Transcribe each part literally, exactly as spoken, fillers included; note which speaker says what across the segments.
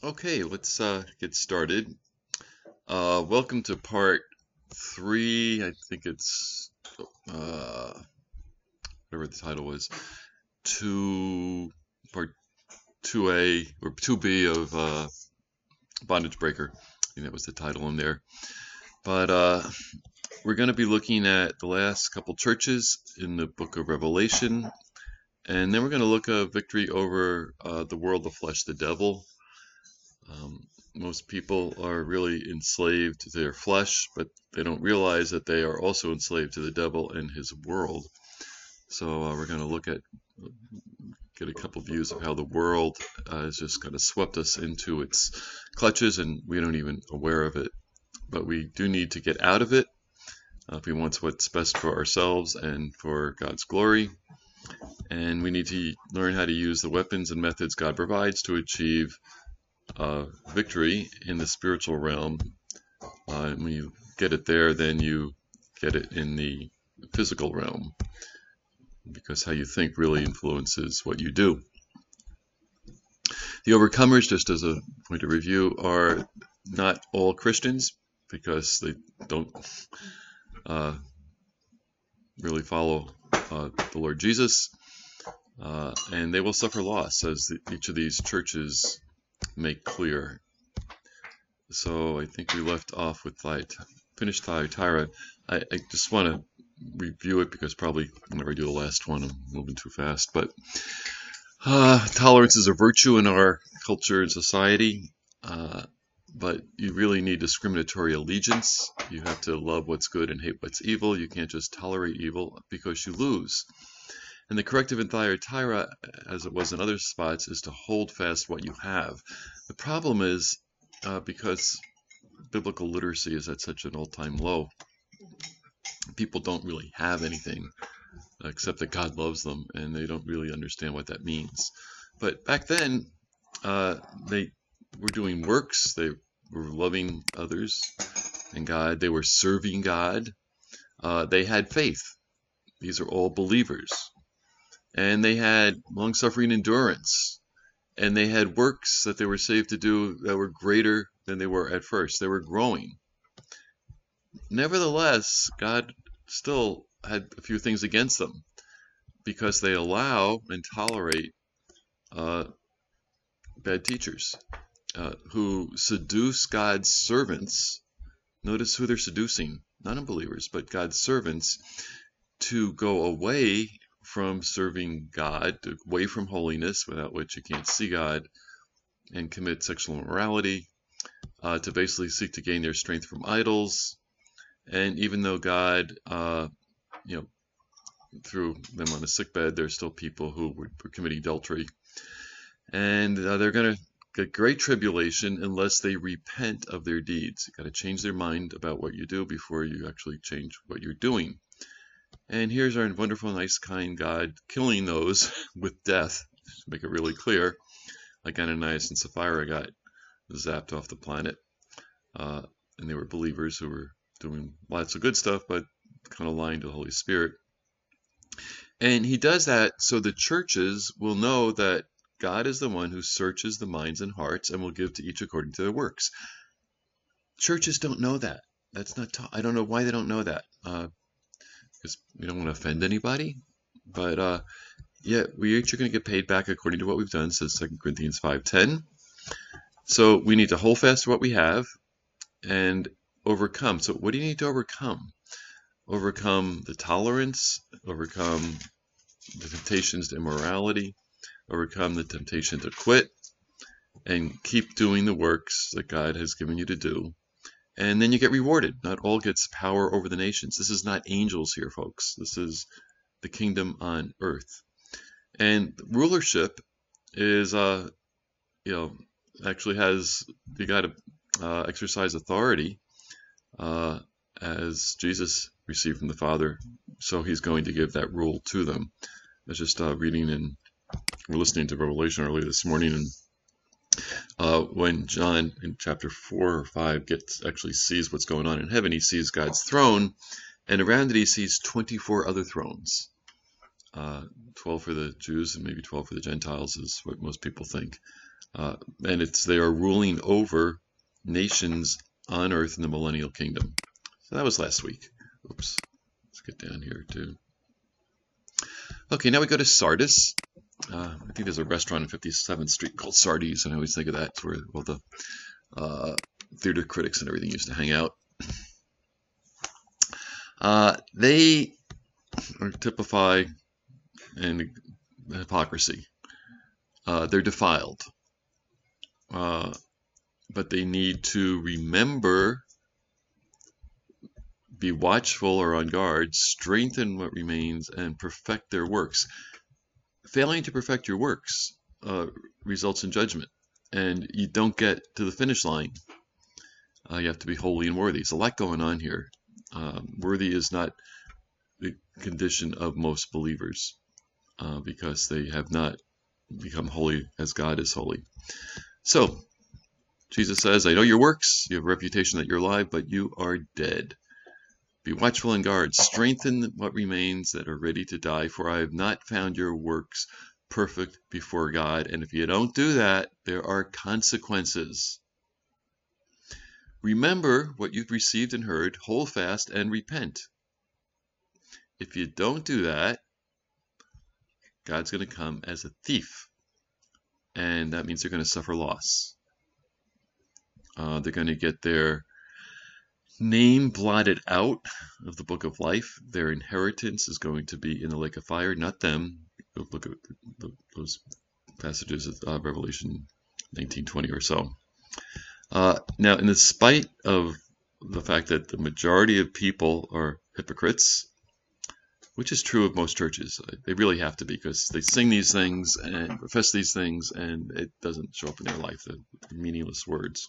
Speaker 1: Okay, let's uh, get started. Uh, welcome to part three. I think it's uh, whatever the title was. Two part two A or two B of uh, Bondage Breaker. I think that was the title in there. But uh, we're going to be looking at the last couple churches in the book of Revelation, and then we're going to look at victory over uh, the world, the flesh, the devil. Um, most people are really enslaved to their flesh, but they don't realize that they are also enslaved to the devil and his world. So uh, we're going to look at, get a couple views of how the world uh, has just kind of swept us into its clutches, and we don't even aware of it. But we do need to get out of it uh, if we want what's best for ourselves and for God's glory. And we need to learn how to use the weapons and methods God provides to achieve Uh, victory in the spiritual realm. Uh, when you get it there, then you get it in the physical realm, because how you think really influences what you do. The overcomers, just as a point of review, are not all Christians, because they don't uh, really follow uh, the Lord Jesus, uh, and they will suffer loss, as the, each of these churches make clear. So I think we left off with Thyat- finished Thyatira. I, I just want to review it, because probably whenever I do the last one, I'm moving too fast. But uh, tolerance is a virtue in our culture and society, uh, but you really need discriminatory allegiance. You have to love what's good and hate what's evil. You can't just tolerate evil, because you lose. And the corrective in Thyatira, as it was in other spots, is to hold fast what you have. The problem is, uh, because biblical literacy is at such an all-time low, people don't really have anything except that God loves them, and they don't really understand what that means. But back then, uh, they were doing works. They were loving others and God. They were serving God. Uh, they had faith. These are all believers. And they had long-suffering endurance, and they had works that they were saved to do that were greater than they were at first. They were growing. Nevertheless, God still had a few things against them, because they allow and tolerate uh, bad teachers uh, who seduce God's servants. Notice who they're seducing, not unbelievers, but God's servants, to go away from serving God, away from holiness, without which you can't see God, and commit sexual immorality, uh, to basically seek to gain their strength from idols. And even though God, uh, you know, threw them on a sickbed, there's still people who were, were committing adultery. And uh, they're going to get great tribulation unless they repent of their deeds. You've got to change their mind about what you do before you actually change what you're doing. And here's our wonderful, nice, kind God killing those with death, to make it really clear, like Ananias and Sapphira got zapped off the planet. Uh, and they were believers who were doing lots of good stuff, but kind of lying to the Holy Spirit. And he does that so the churches will know that God is the one who searches the minds and hearts and will give to each according to their works. Churches don't know that. That's not taught. I don't know why they don't know that. Uh, because we don't want to offend anybody, but uh, yeah, we each are going to get paid back according to what we've done, says Second Corinthians five ten. So we need to hold fast to what we have and overcome. So what do you need to overcome? Overcome the tolerance, overcome the temptations to immorality, overcome the temptation to quit, and keep doing the works that God has given you to do. And then you get rewarded. Not all gets power over the nations. This is not angels here, folks. This is the kingdom on earth. And rulership is, uh, you know, actually has, you got to uh, exercise authority uh, as Jesus received from the Father. So he's going to give that rule to them. I was just uh, reading and we're listening to Revelation earlier this morning, and Uh, when John in chapter four or five gets actually sees what's going on in heaven, he sees God's throne, and around it he sees twenty-four other thrones. Uh, twelve for the Jews and maybe twelve for the Gentiles is what most people think. Uh, and it's they are ruling over nations on earth in the millennial kingdom. So that was last week. Oops. Let's get down here too. Okay, now we go to Sardis. Uh, I think there's a restaurant on fifty-seventh Street called Sardi's, and I always think of that. It's where all the uh, theater critics and everything used to hang out. Uh, they typify an hypocrisy. Uh, they're defiled. Uh, but they need to remember, be watchful or on guard, strengthen what remains, and perfect their works. Failing to perfect your works uh, results in judgment, and you don't get to the finish line. Uh, you have to be holy and worthy. There's a lot going on here. Um, worthy is not the condition of most believers uh, because they have not become holy as God is holy. So, Jesus says, I know your works. You have a reputation that you're alive, but you are dead. Be watchful and guard. Strengthen what remains that are ready to die, for I have not found your works perfect before God. And if you don't do that, there are consequences. Remember what you've received and heard, hold fast and repent. If you don't do that, God's going to come as a thief. And that means they're going to suffer loss. Uh, they're going to get their name blotted out of the book of life. Their inheritance is going to be in the lake of fire, not them. Look at those passages of uh, Revelation nineteen twenty or so. Uh, now, in spite of the fact that the majority of people are hypocrites, which is true of most churches, they really have to be, because they sing these things and profess these things, and it doesn't show up in their life, the meaningless words.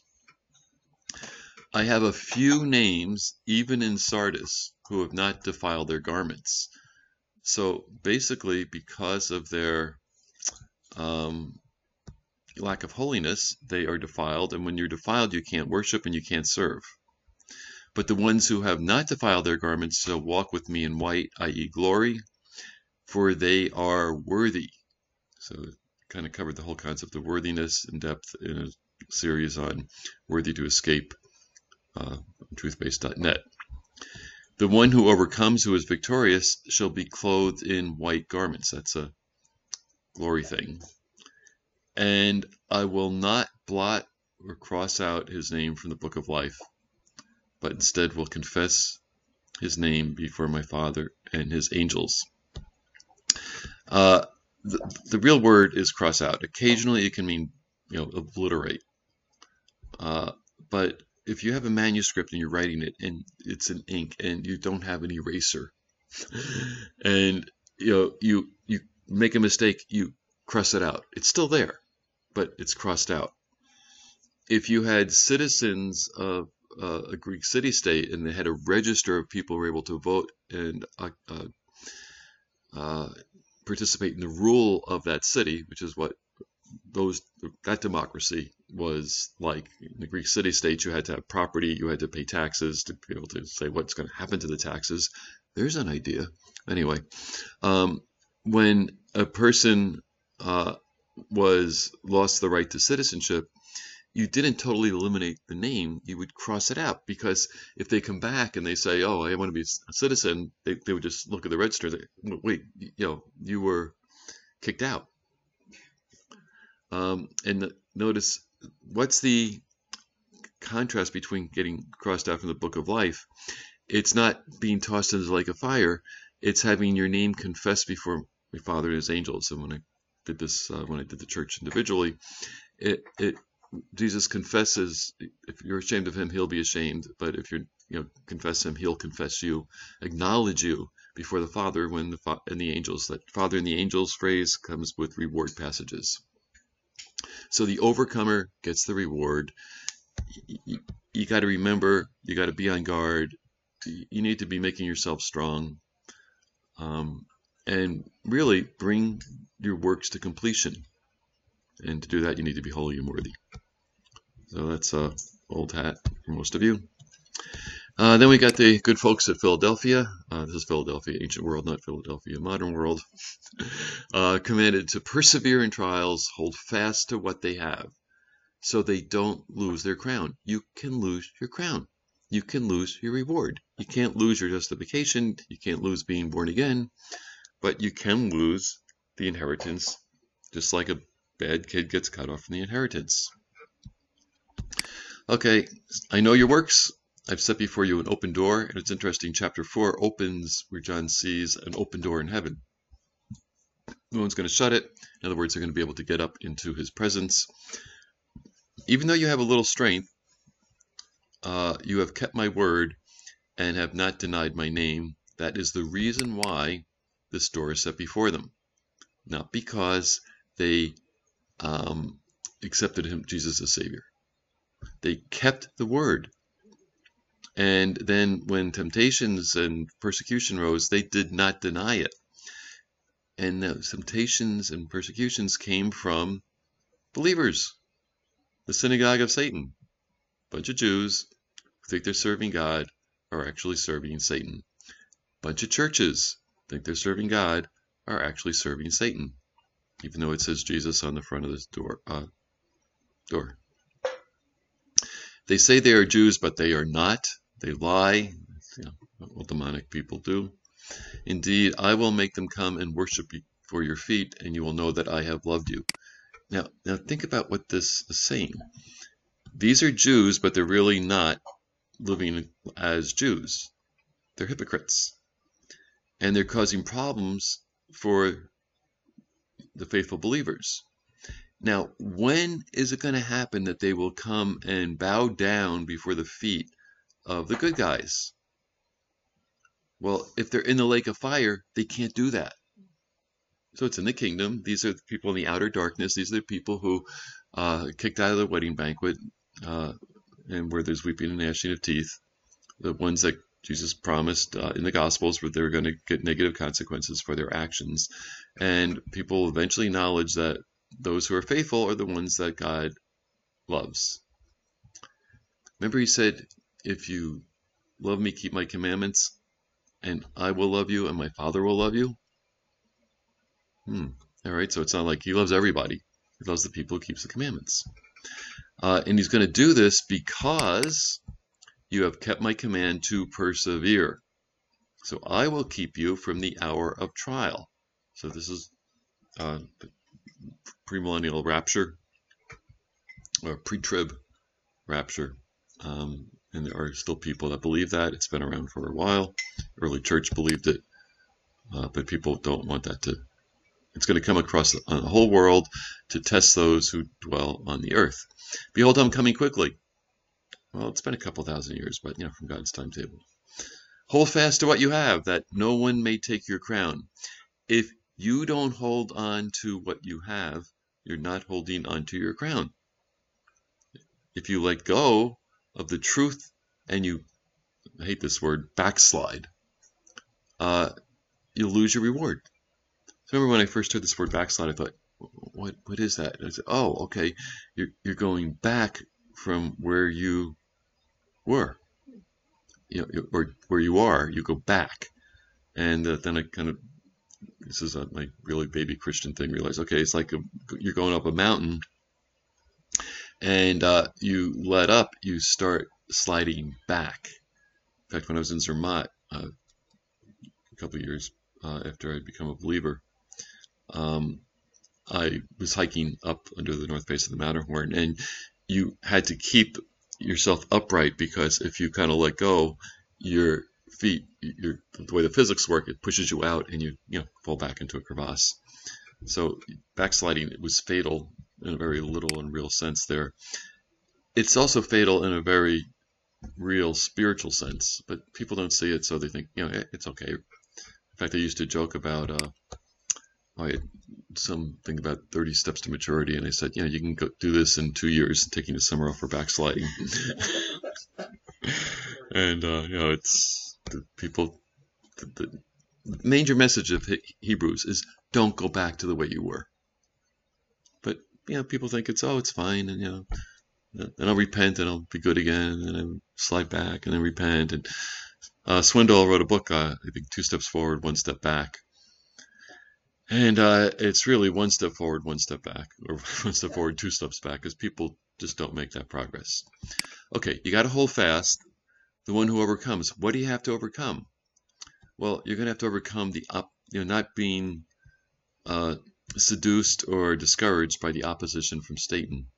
Speaker 1: I have a few names, even in Sardis, who have not defiled their garments. So basically, because of their um, lack of holiness, they are defiled. And when you're defiled, you can't worship and you can't serve. But the ones who have not defiled their garments shall walk with me in white, that is glory, for they are worthy. So it kind of covered the whole concept of worthiness in depth in a series on Worthy to Escape. Uh, truth base dot net. The one who overcomes, who is victorious, shall be clothed in white garments. That's a glory thing. And I will not blot or cross out his name from the book of life, but instead will confess his name before my Father and his angels. Uh, the, the real word is cross out. Occasionally it can mean, you know, obliterate. Uh, but if you have a manuscript and you're writing it and it's in ink and you don't have an eraser and you know you you make a mistake, you cross it out. It's still there, but it's crossed out. If you had citizens of uh, a Greek city-state and they had a register of people who were able to vote and uh, uh, uh, participate in the rule of that city, which is what those that democracy was like. In the Greek city-states, you had to have property, you had to pay taxes to be able to say what's going to happen to the taxes. There's an idea. Anyway, um, when a person uh, was lost the right to citizenship, you didn't totally eliminate the name. You would cross it out, because if they come back and they say, "Oh, I want to be a citizen," they they would just look at the register. They, wait, you know, you were kicked out. Um, and notice, what's the contrast between getting crossed out from the book of life? It's not being tossed into the lake of fire. It's having your name confessed before my Father and his angels. And when I did this, uh, when I did the church individually, it, it, Jesus confesses, if you're ashamed of him, he'll be ashamed. But if you you know, confess him, he'll confess you, acknowledge you before the Father when the fa and the angels. That Father and the angels phrase comes with reward passages. So the overcomer gets the reward. You, you got to remember, you got to be on guard. You need to be making yourself strong. Um, and really bring your works to completion. And to do that, you need to be holy and worthy. So that's a old hat for most of you. Uh, then we got the good folks at Philadelphia. Uh, this is Philadelphia, ancient world, not Philadelphia, modern world. uh, commanded to persevere in trials, hold fast to what they have. so they don't lose their crown. You can lose your crown. You can lose your reward. You can't lose your justification. You can't lose being born again, but you can lose the inheritance, just like a bad kid gets cut off from the inheritance. Okay, I know your works. I've set before you an open door, and it's interesting. Chapter four opens where John sees an open door in heaven. No one's going to shut it. In other words, they're going to be able to get up into his presence. Even though you have a little strength, uh, you have kept my word and have not denied my name. That is the reason why this door is set before them. Not because they um, accepted him, Jesus as Savior. They kept the word. And then when temptations and persecution rose, they did not deny it. And those temptations and persecutions came from believers. The synagogue of Satan. A bunch of Jews who think they're serving God are actually serving Satan. A bunch of churches think they're serving God are actually serving Satan. Even though it says Jesus on the front of this door. Uh, door. They say they are Jews, but they are not. They lie. You know, what demonic people do. Indeed, I will make them come and worship before your feet, and you will know that I have loved you. Now, now think about what this is saying. These are Jews, but they're really not living as Jews. They're hypocrites. And they're causing problems for the faithful believers. Now, when is it going to happen that they will come and bow down before the feet of the good guys? Well, if they're in the lake of fire, they can't do that. So it's in the kingdom. These are the people in the outer darkness. These are the people who uh, kicked out of the wedding banquet uh, and where there's weeping and gnashing of teeth. The ones that Jesus promised uh, in the Gospels where they're going to get negative consequences for their actions. And people eventually acknowledge that those who are faithful are the ones that God loves. Remember he said, if you love me, keep my commandments, and I will love you, and my Father will love you. Hmm. All right, so it's not like he loves everybody. He loves the people who keeps the commandments. Uh, and he's going to do this because you have kept my command to persevere. So I will keep you from the hour of trial. So this is uh, premillennial rapture, or pre-trib rapture. Um, and there are still people that believe that. It's been around for a while. Early church believed it, uh, but people don't want that to. It's going to come across the, the whole world to test those who dwell on the earth. Behold, I'm coming quickly. Well, it's been a couple thousand years, but you know, from God's timetable. Hold fast to what you have, that no one may take your crown. If you don't hold on to what you have, you're not holding on to your crown. If you let go of the truth and you, I hate this word, backslide, uh, you'll lose your reward. So remember when I first heard this word backslide, I thought, what what is that? And I said, oh, okay, you're you're going back from where you were, you know, or where you are. You go back, and uh, then I kind of, this is a, my really baby Christian thing. Realize, okay, it's like a, you're going up a mountain, and uh, you let up, you start sliding back. In fact, when I was in Zermatt uh, a couple of years uh, after I'd become a believer, um, I was hiking up under the north face of the Matterhorn, and you had to keep yourself upright because if you kind of let go, your feet, your, the way the physics work, it pushes you out and you you know fall back into a crevasse. So backsliding, it was fatal in a very literal and real sense there. It's also fatal in a very real spiritual sense, but people don't see it, so they think, you know, it's okay. In fact, I used to joke about uh, I had something about thirty steps to maturity, and I said, you know, you can go do this in two years, taking the summer off for backsliding. And uh, you know, it's the people. The, the major message of Hebrews is don't go back to the way you were. But you know, people think it's oh, it's fine, and you know, and I'll repent and I'll be good again, and then I'll slide back and then repent. And uh, Swindoll wrote a book, uh, I think, Two Steps Forward, One Step Back. And uh, it's really one step forward, one step back, or one step forward, two steps back, because people just don't make that progress. Okay, you got to hold fast. The one who overcomes. What do you have to overcome? Well, you're going to have to overcome the op you know, not being uh, seduced or discouraged by the opposition from Satan.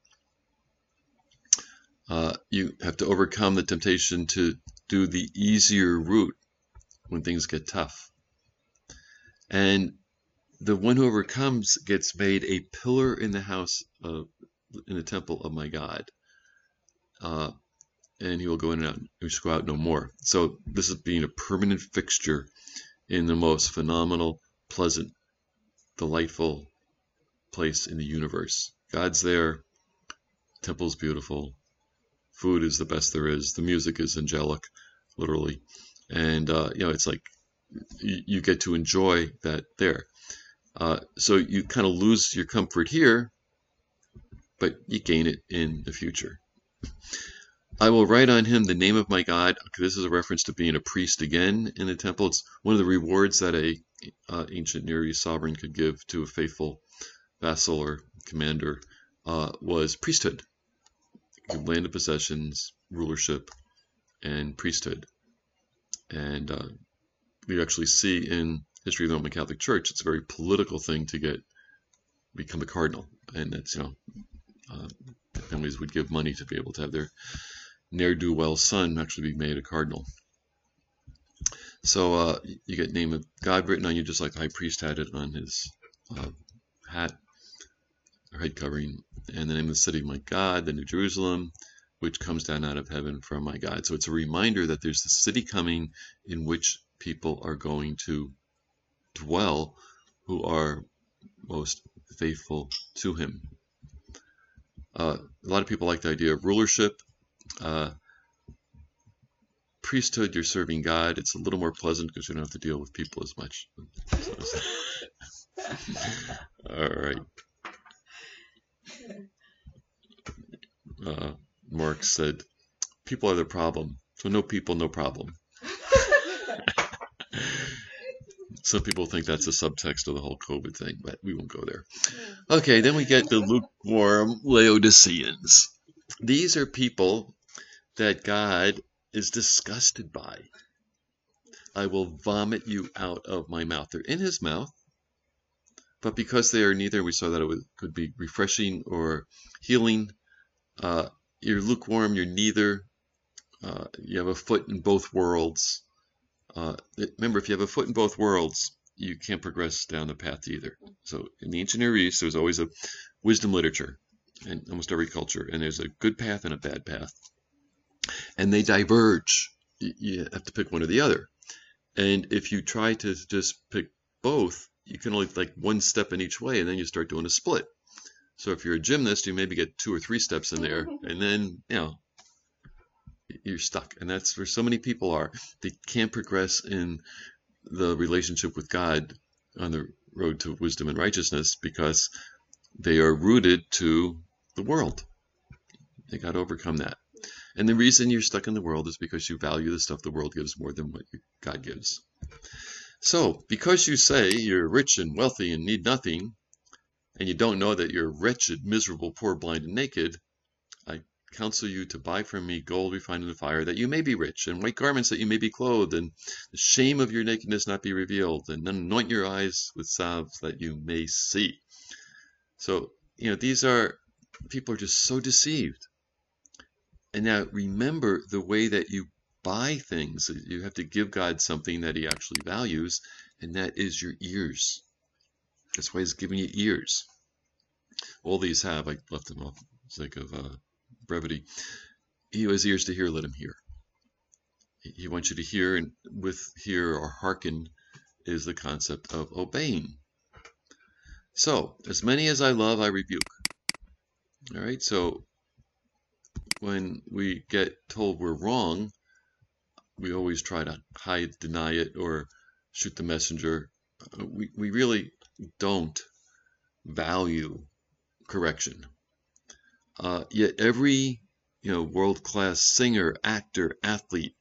Speaker 1: Uh, you have to overcome the temptation to do the easier route when things get tough. And the one who overcomes gets made a pillar in the house of, in the temple of my God. Uh, and he will go in and out, he shall go out no more. So this is being a permanent fixture in the most phenomenal, pleasant, delightful place in the universe. God's there, temple's beautiful, food is the best there is, the music is angelic, literally. And, uh, you know, it's like you, you get to enjoy that there. Uh, so you kind of lose your comfort here, but you gain it in the future. I will write on him the name of my God. Okay, this is a reference to being a priest again in the temple. It's one of the rewards that a uh, ancient Near East sovereign could give to a faithful vassal or commander uh, was priesthood. Landed possessions, rulership, and priesthood. And uh, we actually see in history of the Roman Catholic Church, it's a very political thing to get become a cardinal, and it's, you know, uh, families would give money to be able to have their ne'er-do-well son actually be made a cardinal. So uh, you get name of God written on you, just like the high priest had it on his uh, hat or head covering, and the name of the city, my God, the New Jerusalem, which comes down out of heaven from my God. So it's a reminder that there's the city coming in which people are going to dwell who are most faithful to him. Uh, a lot of people like the idea of rulership. Uh, priesthood, you're serving God. It's a little more pleasant because you don't have to deal with people as much. All right. Uh, Marx said, people are the problem. So no people, no problem. Some people think that's a subtext of the whole COVID thing, but we won't go there. Okay, then we get the lukewarm Laodiceans. These are people that God is disgusted by. I will vomit you out of my mouth. They're in his mouth, but because they are neither, we saw that it could be refreshing or healing. Uh, you're lukewarm, you're neither. Uh, you have a foot in both worlds. Uh, remember, if you have a foot in both worlds, you can't progress down the path either. So in the ancient Near East, there's always a wisdom literature in almost every culture, and there's a good path and a bad path. And they diverge. You have to pick one or the other. And if you try to just pick both, you can only like one step in each way, and then you start doing a split. So if you're a gymnast, you maybe get two or three steps in there, and then, you know, you're stuck. And that's where so many people are. They can't progress in the relationship with God on the road to wisdom and righteousness because they are rooted to the world. They got to overcome that. And the reason you're stuck in the world is because you value the stuff the world gives more than what God gives. So, because you say you're rich and wealthy and need nothing, and you don't know that you're wretched, miserable, poor, blind, and naked, I counsel you to buy from me gold refined in the fire, that you may be rich, and white garments that you may be clothed, and the shame of your nakedness not be revealed, and anoint your eyes with salves that you may see. So, you know, these are, people are just so deceived. And now remember the way that you buy things. You have to give God something that he actually values, and that is your ears. That's why he's giving you ears. All these have, I left them off for the sake of uh, brevity. He who has ears to hear, let him hear. He wants you to hear, and with hear or hearken is the concept of obeying. So, as many as I love, I rebuke. All right, so when we get told we're wrong, we always try to hide, deny it, or shoot the messenger. We, we really don't value correction. Uh, yet every you know world-class singer, actor, athlete,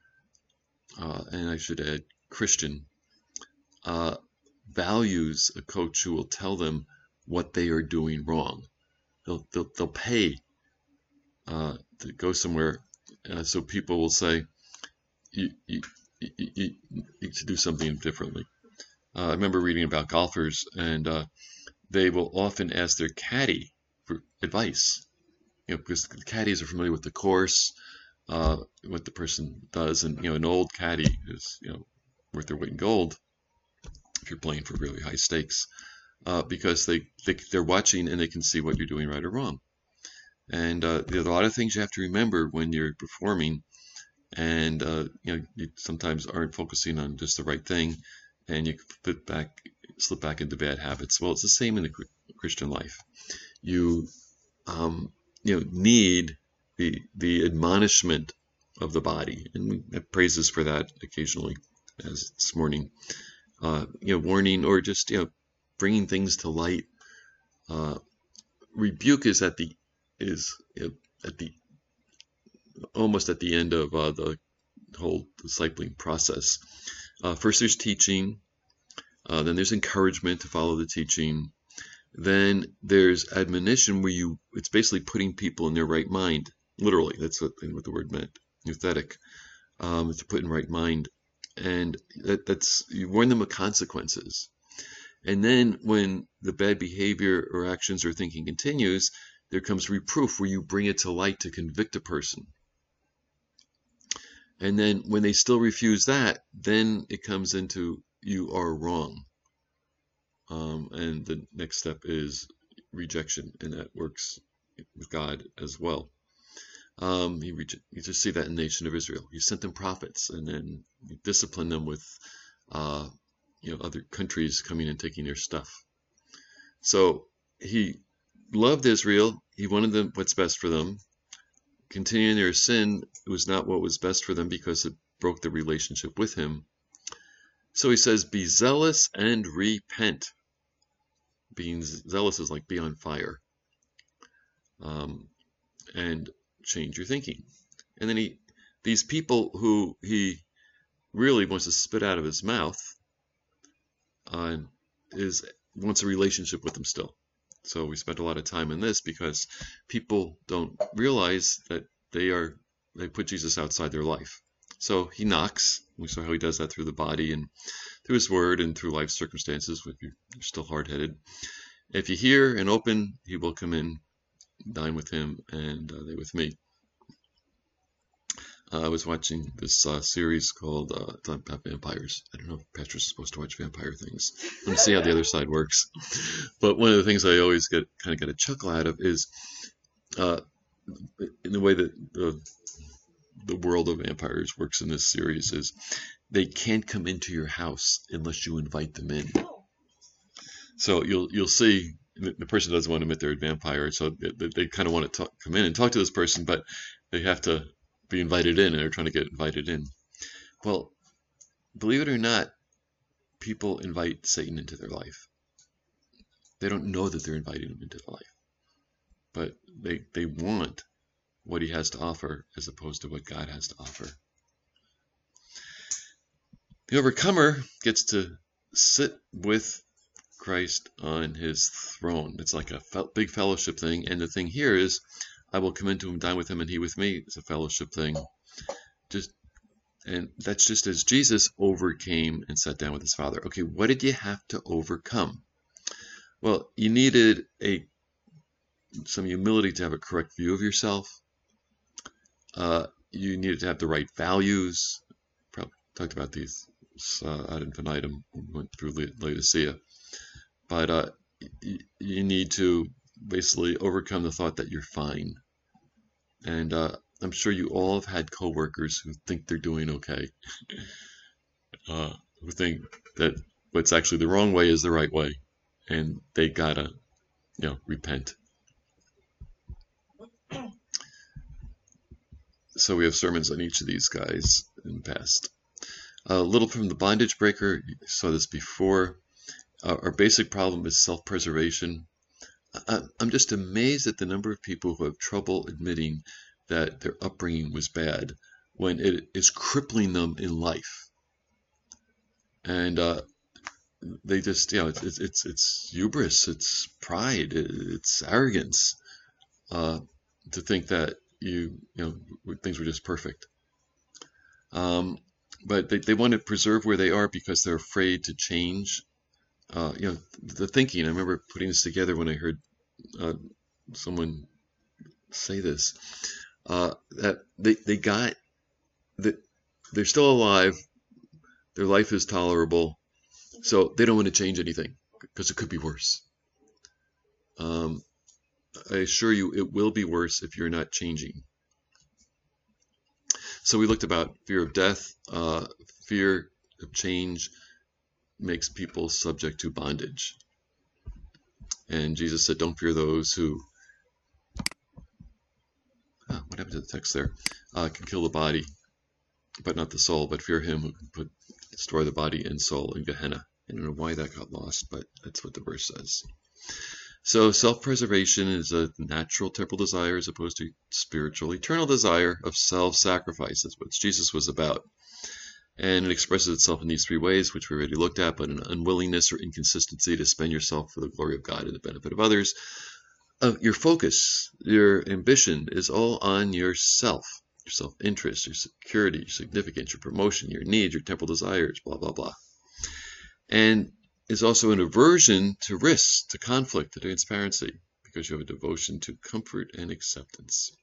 Speaker 1: uh, and I should add Christian, uh, values a coach who will tell them what they are doing wrong. They'll, they'll, they'll pay uh, to go somewhere. Uh, so people will say, you, you, you, you, you need to do something differently. Uh, I remember reading about golfers, and uh, they will often ask their caddy for advice, you know, because the caddies are familiar with the course, uh, what the person does, and you know, an old caddy is, you know, worth their weight in gold if you're playing for really high stakes, uh, because they, they they're watching and they can see what you're doing right or wrong. And uh, there's a lot of things you have to remember when you're performing, and uh, you know, you sometimes aren't focusing on just the right thing, and you slip back, slip back into bad habits. Well, it's the same in the Christian life. You, um, you know, need the the admonishment of the body, and we have praises for that occasionally, as this morning. Uh, you know, warning or just you know, bringing things to light. Uh, rebuke is at the is you know, at the almost at the end of uh, the whole discipling process. Uh, first, there's teaching. Uh, then there's encouragement to follow the teaching. Then there's admonition, where you it's basically putting people in their right mind. Literally, that's what, what the word meant. Euthetic, um, to put in right mind, and that, that's you warn them of consequences. And then when the bad behavior or actions or thinking continues, there comes reproof, where you bring it to light to convict a person. And then when they still refuse that, then it comes into you are wrong. Um, and the next step is rejection, and that works with God as well. Um, he you just see that in the nation of Israel. He sent them prophets, and then he disciplined them with uh, you know, other countries coming and taking their stuff. So he loved Israel. He wanted them what's best for them. Continuing their sin was not what was best for them, because it broke the relationship with him. So he says, be zealous and repent. Being zealous is like be on fire. Um, and change your thinking. And then he, these people who he really wants to spit out of his mouth, uh, is wants a relationship with them still. So we spent a lot of time in this because people don't realize that they are they put Jesus outside their life. So he knocks. We saw how he does that through the body and through his word and through life circumstances. If you're still hard-headed, if you hear and open, he will come in, dine with him, and uh, they with me. Uh, I was watching this uh, series called uh, about vampires. I don't know if pastors are supposed to watch vampire things. Let me see how the other side works. But one of the things I always get kind of get a chuckle out of is uh, in the way that the the world of vampires works in this series is they can't come into your house unless you invite them in. So you'll you'll see the person doesn't want to admit they're a vampire, so they, they kind of want to talk, come in and talk to this person, but they have to be invited in, and they're trying to get invited in. Well, believe it or not, people invite Satan into their life. They don't know that they're inviting him into their life, but they they want what he has to offer as opposed to what God has to offer. The overcomer gets to sit with Christ on his throne. It's like a big fellowship thing, and the thing here is, I will come into him, dine with him, and he with me. It's a fellowship thing. Just, and that's just as Jesus overcame and sat down with his Father. Okay, what did you have to overcome? Well, you needed a some humility to have a correct view of yourself. Uh, you needed to have the right values. Probably talked about these uh, ad infinitum when we went through Laodicea. But uh, you, you need to basically overcome the thought that you're fine. And uh, I'm sure you all have had coworkers who think they're doing okay, uh, who think that what's actually the wrong way is the right way, and they gotta, you know, repent. So we have sermons on each of these guys in the past. A little from the Bondage Breaker, you saw this before. Uh, our basic problem is self-preservation. I, I'm just amazed at the number of people who have trouble admitting that their upbringing was bad when it is crippling them in life. And uh, they just, you know, it's it's it's, it's hubris, it's pride, it's arrogance uh, to think that you you know things were just perfect. Um, but they, they want to preserve where they are because they're afraid to change. Uh, you know, the thinking. I remember putting this together when I heard uh, someone say this. Uh, that they they got that they're still alive. Their life is tolerable, so they don't want to change anything because it could be worse. Um, I assure you, it will be worse if you're not changing. So we looked about fear of death. Uh, fear of change makes people subject to bondage. And Jesus said, don't fear those who, oh, what happened to the text there? Uh, can kill the body, but not the soul, but fear him who can put, destroy the body and soul in Gehenna. I don't know why that got lost, but that's what the verse says. So self-preservation is a natural temporal desire as opposed to spiritual eternal desire of self-sacrifice. That's what Jesus was about. And it expresses itself in these three ways, which we already looked at, but an unwillingness or inconsistency to spend yourself for the glory of God and the benefit of others. Uh, your focus, your ambition is all on yourself, your self-interest, your security, your significance, your promotion, your needs, your temporal desires, blah, blah, blah. And is also an aversion to risk, to conflict, to transparency, because you have a devotion to comfort and acceptance.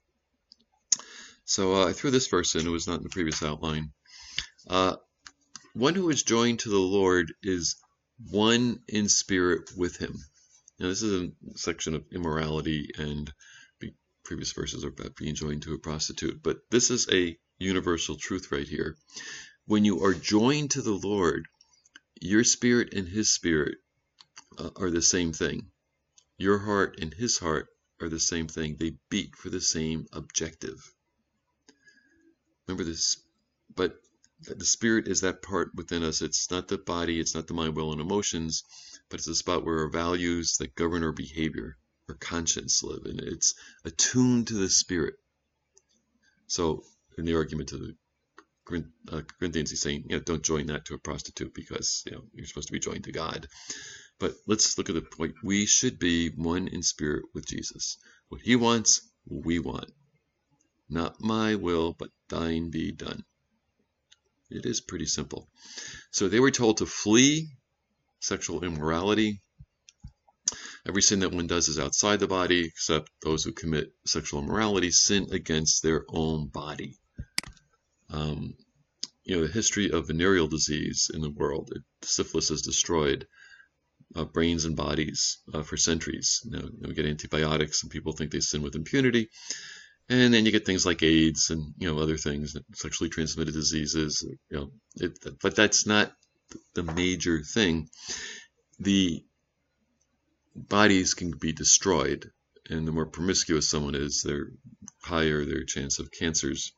Speaker 1: So uh, I threw this verse in. It was not in the previous outline. Uh, one who is joined to the Lord is one in spirit with him. Now this is a section of immorality, and previous verses are about being joined to a prostitute. But this is a universal truth right here. When you are joined to the Lord, your spirit and his spirit uh, are the same thing. Your heart and his heart are the same thing. They beat for the same objective. Remember this, but the spirit is that part within us. It's not the body, it's not the mind, will, and emotions, but it's the spot where our values that govern our behavior, our conscience live, and it's attuned to the spirit. So in the argument to the Uh, Corinthians, he's saying, you know, don't join that to a prostitute because, you know, you're supposed to be joined to God. But let's look at the point. We should be one in spirit with Jesus. What he wants, we want. Not my will, but thine be done. It is pretty simple. So they were told to flee sexual immorality. Every sin that one does is outside the body, except those who commit sexual immorality sin against their own body. Um, you know, the history of venereal disease in the world, it, syphilis has destroyed uh, brains and bodies uh, for centuries. You know, we get antibiotics and people think they sin with impunity. And then you get things like AIDS and, you know, other things, sexually transmitted diseases, you know, it, but that's not the major thing. The bodies can be destroyed, and the more promiscuous someone is, the higher their chance of cancers.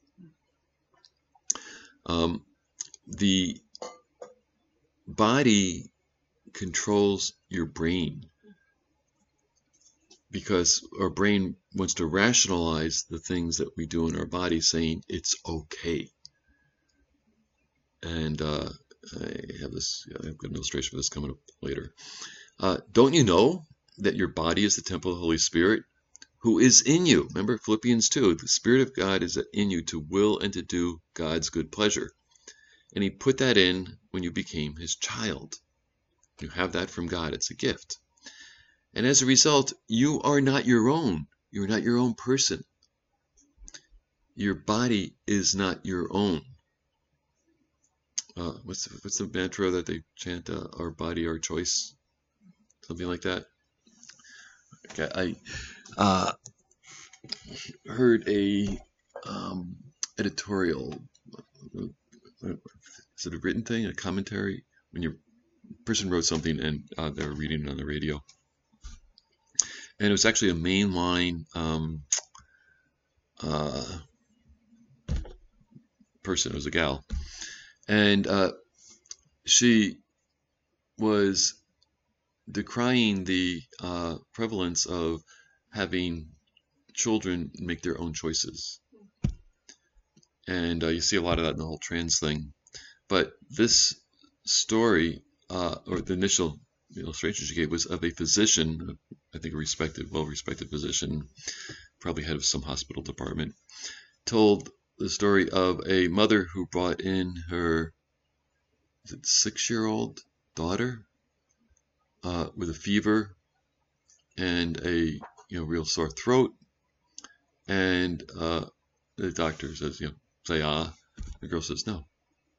Speaker 1: Um, the body controls your brain because our brain wants to rationalize the things that we do in our body, saying it's okay. And uh, I have this, I've got an illustration for this coming up later. Uh, don't you know that your body is the temple of the Holy Spirit who is in you? Remember Philippians two, the Spirit of God is in you to will and to do God's good pleasure. And he put that in when you became his child. You have that from God. It's a gift. And as a result, you are not your own. You're not your own person. Your body is not your own. Uh, what's, the, what's the mantra that they chant? Uh, our body, our choice? Something like that. Okay, I uh, heard a um, editorial. Is it a written thing, a commentary? When your person wrote something and uh, they were reading it on the radio. And it was actually a mainline um, uh, person. It was a gal. And uh, she was decrying the uh, prevalence of having children make their own choices. And uh, you see a lot of that in the whole trans thing. But this story, uh, or the initial illustration she gave, was of a physician, I think a respected, well-respected physician, probably head of some hospital department, told the story of a mother who brought in her is it six-year-old daughter uh, with a fever and a you know real sore throat, and uh, the doctor says, you know, say ah. The girl says no.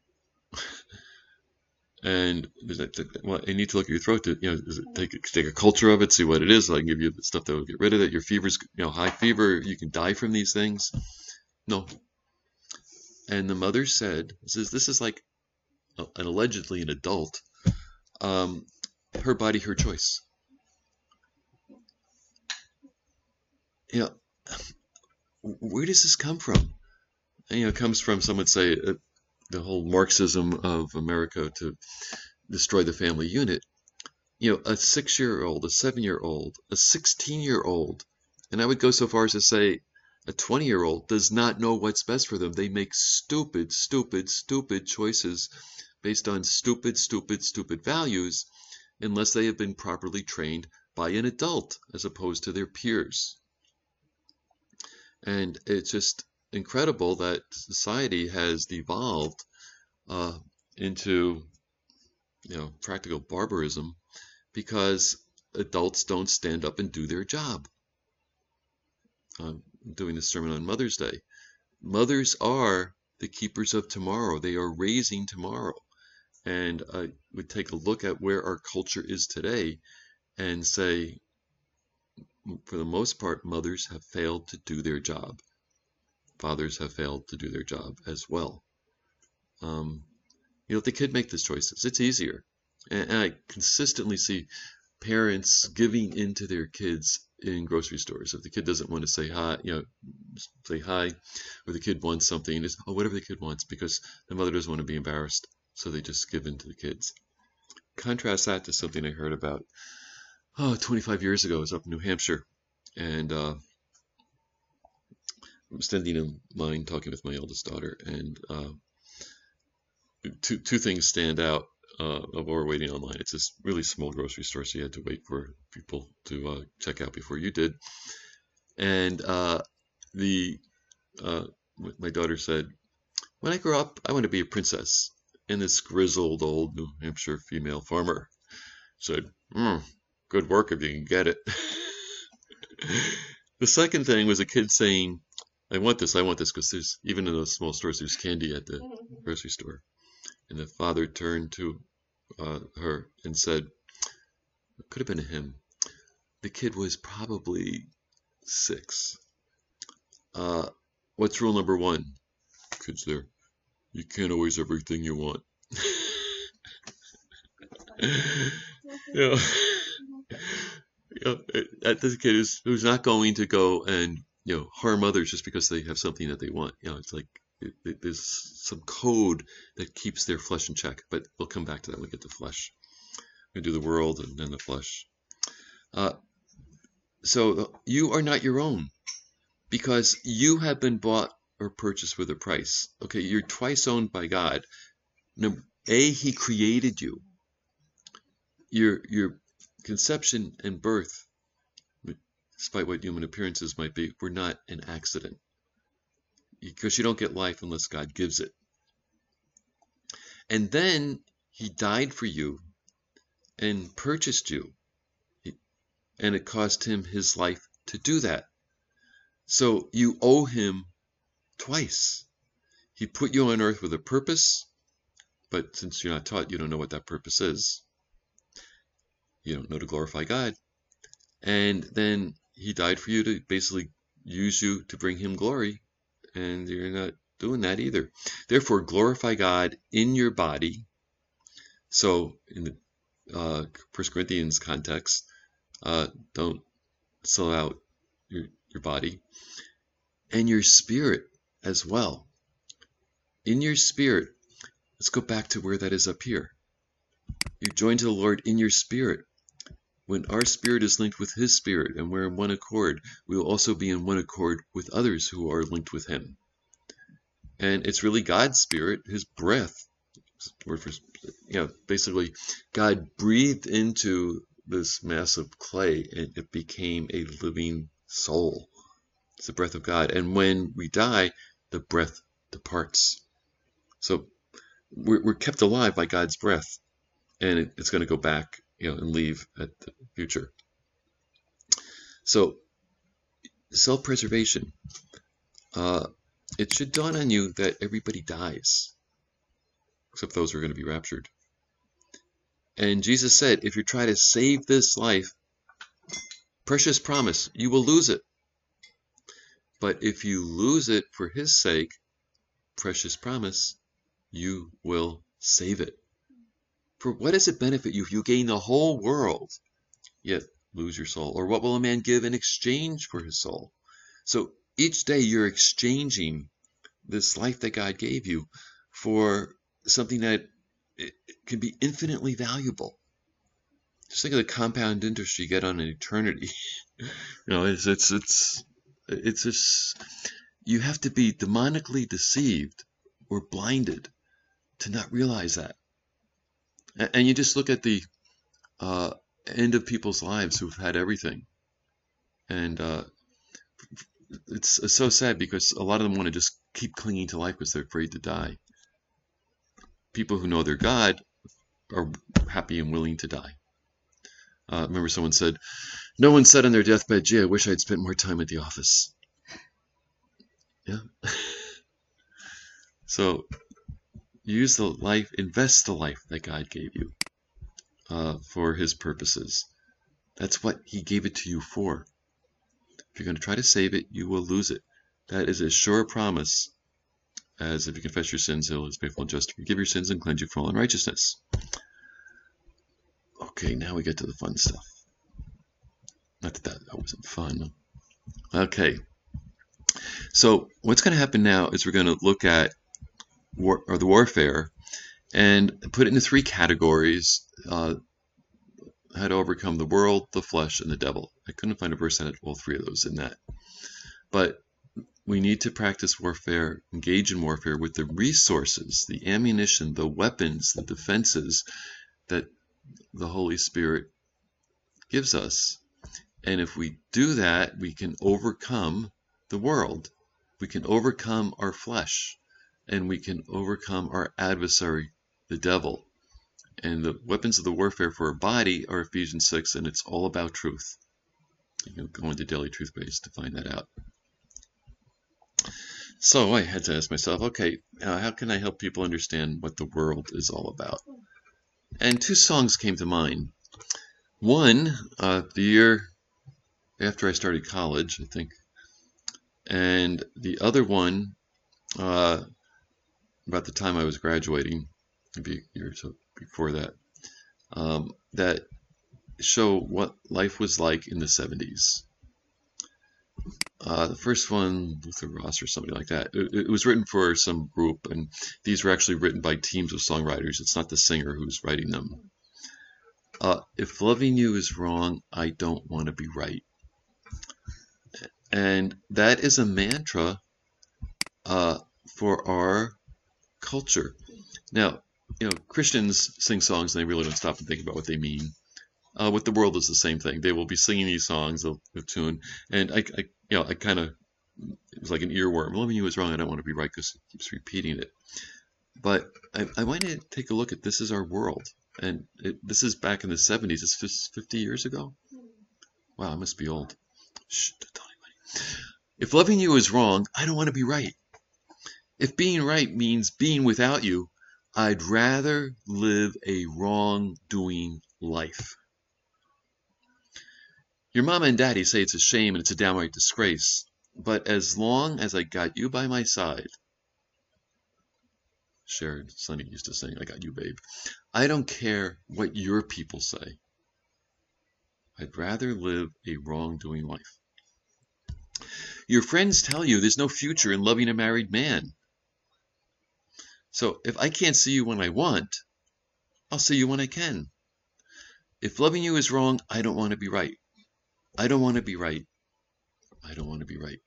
Speaker 1: And well, I need to look at your throat to, you know, is it, take, take a culture of it, see what it is. So I can give you the stuff that will get rid of it. Your fever's, you know, high fever, you can die from these things. No. And the mother said, says, this is like an allegedly an adult. Um, her body, her choice. You know, where does this come from? And, you know, it comes from, some would say, uh, the whole Marxism of America to destroy the family unit. You know, a six-year-old, a seven-year-old, a sixteen-year-old, and I would go so far as to say a twenty-year-old does not know what's best for them. They make stupid, stupid, stupid choices based on stupid, stupid, stupid values unless they have been properly trained by an adult as opposed to their peers. And it's just incredible that society has devolved uh, into, you know, practical barbarism because adults don't stand up and do their job. I'm doing this sermon on Mother's Day. Mothers are the keepers of tomorrow. They are raising tomorrow. And I would take a look at where our culture is today and say, for the most part, mothers have failed to do their job. Fathers have failed to do their job as well. Um, you let the kid make these choices. It's easier. And, and I consistently see parents giving into their kids in grocery stores. If the kid doesn't want to say hi, you know, say hi, or the kid wants something, it's oh, whatever the kid wants, because the mother doesn't want to be embarrassed, so they just give in to the kids. Contrast that to something I heard about, oh, twenty-five years ago. I was up in New Hampshire, and uh, I'm standing in line talking with my eldest daughter, and uh, two two things stand out uh, while we're waiting online. It's this really small grocery store, so you had to wait for people to uh, check out before you did. And uh, the uh, my daughter said, "When I grow up, I want to be a princess." And this grizzled old New Hampshire female farmer said, mm, "Good work if you can get it." The second thing was a kid saying, I want this, I want this, because there's, even in those small stores, there's candy at the grocery store. And the father turned to uh, her and said, it could have been a him. The kid was probably six. Uh, what's rule number one? Kids there, you can't always have everything you want. you know, you know, that this kid is who's not going to go and you know harm others just because they have something that they want. You know, it's like it, it, there's some code that keeps their flesh in check. But we'll come back to that when we get to flesh. We do the world and then the flesh. Uh, so you are not your own because you have been bought or purchased with a price. Okay, you're twice owned by God. Number A, He created you. Your your conception and birth, despite what human appearances might be, were not an accident. Because you don't get life unless God gives it. And then He died for you and purchased you. And it cost Him His life to do that. So you owe Him twice. He put you on earth with a purpose, but since you're not taught, you don't know what that purpose is. You don't know to glorify God. And then He died for you to basically use you to bring Him glory, and you're not doing that either. Therefore, glorify God in your body. So in the uh, First Corinthians context, uh, don't sell out your, your body. And your spirit as well. In your spirit, let's go back to where that is up here. You're joined to the Lord in your spirit. When our spirit is linked with His spirit and we're in one accord, we will also be in one accord with others who are linked with Him. And it's really God's spirit, His breath. Word for, you know, basically, God breathed into this mass of clay and it became a living soul. It's the breath of God. And when we die, the breath departs. So we're, we're kept alive by God's breath, and it, it's going to go back, you know, and leave at the future. So self-preservation. Uh, it should dawn on you that everybody dies, except those who are going to be raptured. And Jesus said, if you try to save this life, precious promise, you will lose it. But if you lose it for his sake, precious promise, you will save it. For what does it benefit you if you gain the whole world, yet lose your soul? Or what will a man give in exchange for his soul? So each day you're exchanging this life that God gave you for something that it can be infinitely valuable. Just think of the compound interest you get on an eternity. You know, it's it's it's it's just, you have to be demonically deceived or blinded to not realize that. And you just look at the uh, end of people's lives who've had everything, and uh, it's, it's so sad because a lot of them want to just keep clinging to life because they're afraid to die. People who know their God are happy and willing to die. Uh, remember someone said, no one said on their deathbed, gee, I wish I'd spent more time at the office. Yeah. So use the life, invest the life that God gave you uh, for his purposes. That's what he gave it to you for. If you're going to try to save it, you will lose it. That is as sure a promise as if you confess your sins, he is faithful and just to forgive your sins and cleanse you from all unrighteousness. Okay, now we get to the fun stuff. Not that that, that wasn't fun. Okay. So what's going to happen now is we're going to look at war, or the warfare and put it into three categories. Uh, how to overcome the world, the flesh, and the devil. I couldn't find a verse that had all three of those in that. But we need to practice warfare, engage in warfare with the resources, the ammunition, the weapons, the defenses that the Holy Spirit gives us. And if we do that, we can overcome the world. We can overcome our flesh. And we can overcome our adversary, the devil. And the weapons of the warfare for our body are Ephesians six, and it's all about truth. You can go into Daily Truth Base to find that out. So I had to ask myself, okay, uh, how can I help people understand what the world is all about? And two songs came to mind. One, uh, the year after I started college, I think. And the other one, uh, about the time I was graduating, maybe a year or so before that, um, that show what life was like in the seventies. Uh, the first one, Luther Ross or somebody like that, it, it was written for some group, and these were actually written by teams of songwriters. It's not the singer who's writing them. Uh, if loving you is wrong, I don't want to be right. And that is a mantra uh, for our culture. Now, you know, Christians sing songs and they really don't stop and think about what they mean. Uh, with the world is the same thing. They will be singing these songs of, of tune, and I, I, you know, I kind of, it was like an earworm. Loving you is wrong. I don't want to be right, because it keeps repeating it. But I, I want to take a look at this is our world, and it, this is back in the seventies. It's fifty years ago. Wow, I must be old. Shh, don't tell anybody. If loving you is wrong, I don't want to be right. If being right means being without you, I'd rather live a wrong-doing life. Your mama and daddy say it's a shame and it's a downright disgrace, but as long as I got you by my side, Sharon Sonny used to sing, I got you, babe, I don't care what your people say. I'd rather live a wrong-doing life. Your friends tell you there's no future in loving a married man. So if I can't see you when I want, I'll see you when I can. If loving you is wrong, I don't want to be right. I don't want to be right. I don't want to be right.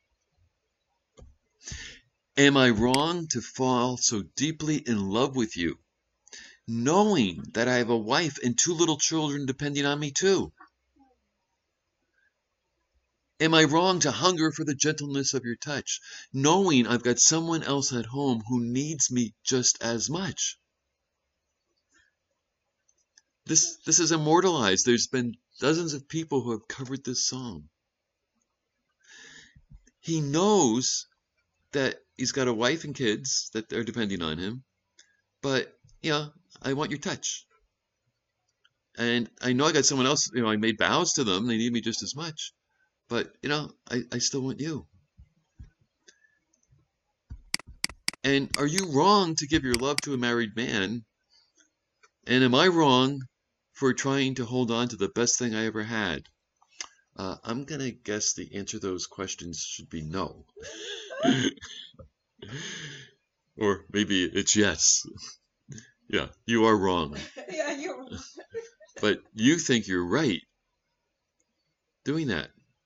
Speaker 1: Am I wrong to fall so deeply in love with you, knowing that I have a wife and two little children depending on me too? Am I wrong to hunger for the gentleness of your touch, knowing I've got someone else at home who needs me just as much? This, this is immortalized. There's been dozens of people who have covered this song. He knows that he's got a wife and kids that are depending on him, but, yeah, I want your touch. And I know I got someone else, you know, I made vows to them, they need me just as much, but, you know, I, I still want you. And are you wrong to give your love to a married man? And am I wrong for trying to hold on to the best thing I ever had? Uh, I'm going to guess the answer to those questions should be no. Or maybe it's yes. Yeah, you are wrong.
Speaker 2: Yeah, you're wrong.
Speaker 1: But you think you're right doing that.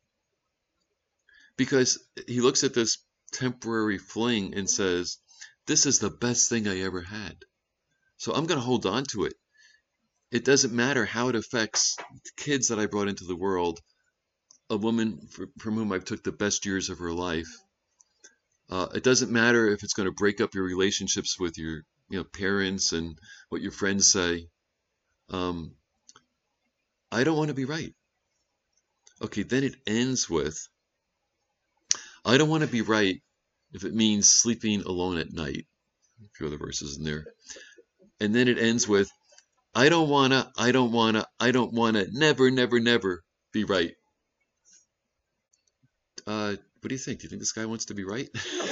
Speaker 1: Because he looks at this temporary fling and says, this is the best thing I ever had. So I'm going to hold on to it. It doesn't matter how it affects the kids that I brought into the world, a woman from whom I've took the best years of her life. Uh, it doesn't matter if it's going to break up your relationships with your you know, parents and what your friends say. Um, I don't want to be right. Okay, then it ends with, I don't want to be right if it means sleeping alone at night. A few other verses in there. And then it ends with, I don't wanna, I don't wanna, I don't wanna, never, never, never be right. Uh, what do you think? Do you think this guy wants to be right?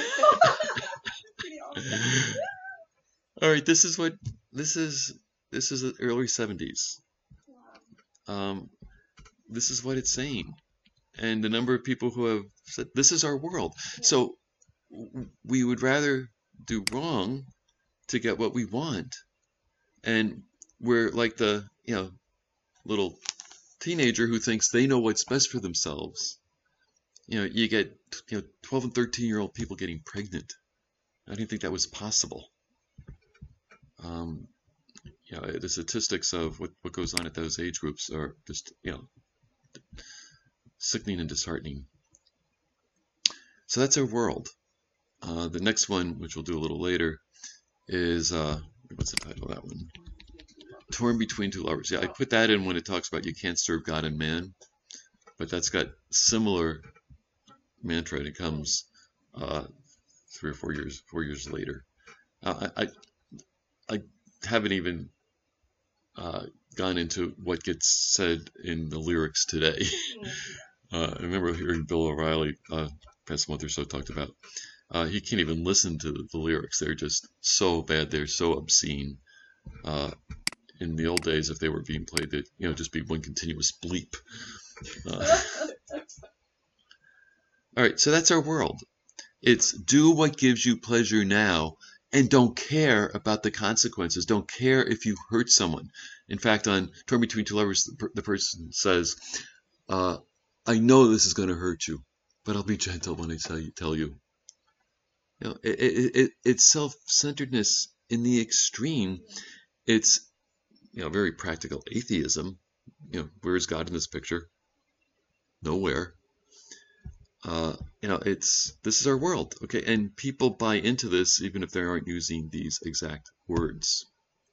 Speaker 1: All right, this is what this is. This is the early seventies. Um, this is what it's saying, and the number of people who have said this is our world. So we would rather do wrong to get what we want, and we're like the you know little teenager who thinks they know what's best for themselves. You know, you get you know twelve and thirteen year old people getting pregnant. I didn't think that was possible. Um, you know, the statistics of what, what goes on at those age groups are just, you know, sickening and disheartening. So that's our world. Uh, the next one, which we'll do a little later, is, uh, what's the title of that one? Torn Between Two Lovers. Yeah, I put that in when it talks about you can't serve God and man, but that's got similar mantra, and it comes uh, three or four years, four years later. Uh, I, I I haven't even uh, gone into what gets said in the lyrics today. uh, I remember hearing Bill O'Reilly, uh, past month or so, talked about uh, he can't even listen to the lyrics. They're just so bad. They're so obscene. Uh, in the old days, if they were being played, they'd you know just be one continuous bleep. Uh, all right, so that's our world. It's do what gives you pleasure now, and don't care about the consequences. Don't care if you hurt someone. In fact, on Torn Between Two Lovers, the, per the person says, uh, I know this is going to hurt you, but I'll be gentle when I tell you. Tell you. You know, it, it, it, it's self-centeredness in the extreme. It's you know very practical atheism. You know, where's God in this picture? Nowhere. Uh, you know, it's this is our world, okay, and people buy into this even if they aren't using these exact words.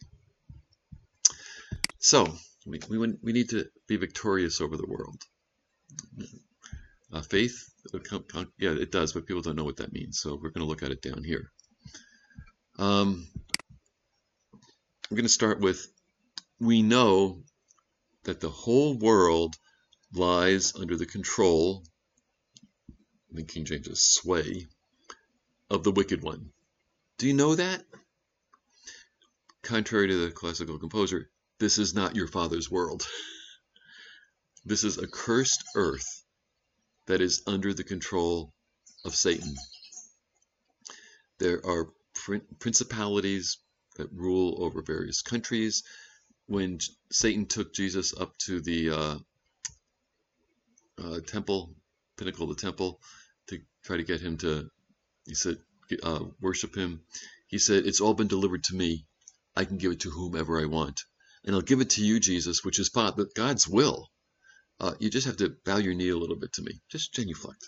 Speaker 1: So we we, we need to be victorious over the world. Uh, faith, yeah, it does, but people don't know what that means, so we're going to look at it down here. Um, we're going to start with, we know that the whole world lies under the control, I think King James is sway, of the wicked one. Do you know that? Contrary to the classical composer, this is not your father's world. This is a cursed earth that is under the control of Satan. There are principalities that rule over various countries. When Satan took Jesus up to the uh, uh, temple, pinnacle of the temple, to try to get him to, he said, uh, worship him. He said, it's all been delivered to me. I can give it to whomever I want. And I'll give it to you, Jesus, which is God's will. uh, you just have to bow your knee a little bit to me. Just genuflect.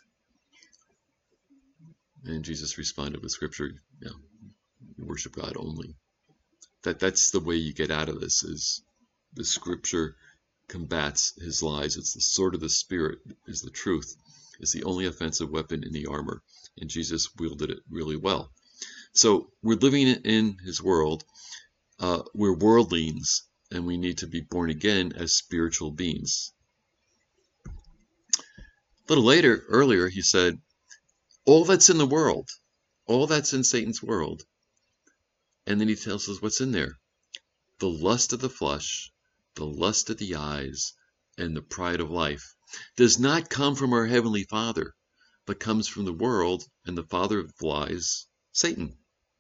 Speaker 1: And Jesus responded with scripture, you know, you worship God only. That that's the way you get out of this, is the scripture combats his lies. It's the sword of the Spirit, is the truth. It's the only offensive weapon in the armor, and Jesus wielded it really well. So we're living in his world. Uh, we're worldlings, and we need to be born again as spiritual beings. A little later, earlier, he said, all that's in the world, all that's in Satan's world, and then he tells us what's in there. The lust of the flesh, the lust of the eyes, and the pride of life does not come from our Heavenly Father, but comes from the world and the father of lies, Satan.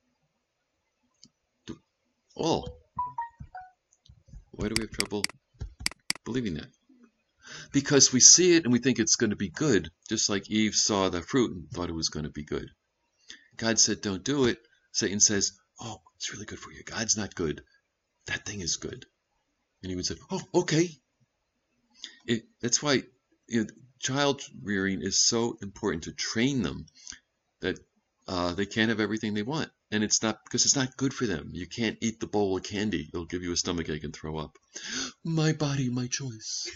Speaker 1: All. Why do we have trouble believing that? Because we see it and we think it's going to be good, just like Eve saw the fruit and thought it was going to be good. God said, don't do it. Satan says, oh, it's really good for you. God's not good. That thing is good. And he would say, oh, okay. It, that's why you know, child rearing is so important, to train them that uh, they can't have everything they want. And it's not because it's not good for them. You can't eat the bowl of candy. It'll give you a stomachache and throw up. My body, my choice.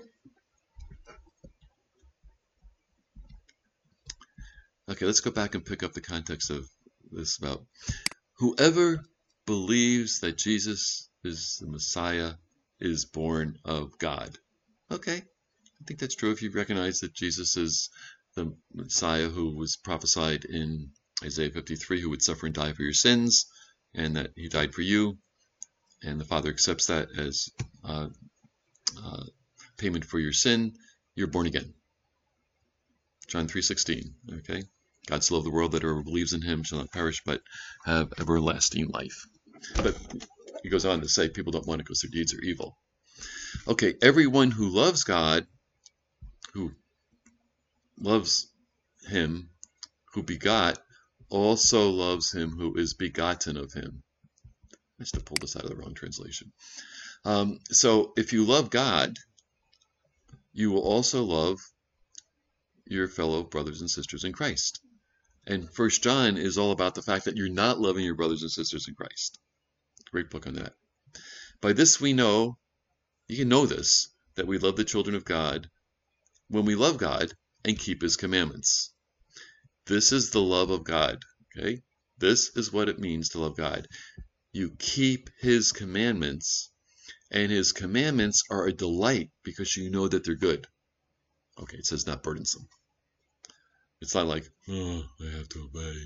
Speaker 1: Okay, let's go back and pick up the context of this about whoever believes that Jesus is the Messiah is born of God. Okay, I think that's true if you recognize that Jesus is the Messiah who was prophesied in Isaiah fifty-three, who would suffer and die for your sins, and that he died for you, and the Father accepts that as uh, uh, payment for your sin. You're born again. John three sixteen, okay? God so loved the world that whoever believes in him shall not perish but have everlasting life. But he goes on to say people don't want it because their deeds are evil. Okay, everyone who loves God, who loves him, who begot, also loves him who is begotten of him. I must have pulled this out of the wrong translation. Um, so if you love God, you will also love your fellow brothers and sisters in Christ. And First John is all about the fact that you're not loving your brothers and sisters in Christ. Great book on that. By this we know, you can know this, that we love the children of God when we love God and keep his commandments. This is the love of God, okay? This is what it means to love God. You keep his commandments, and his commandments are a delight because you know that they're good. Okay, it says not burdensome. It's not like, oh, I have to obey.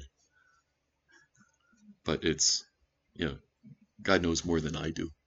Speaker 1: But it's, you know, God knows more than I do.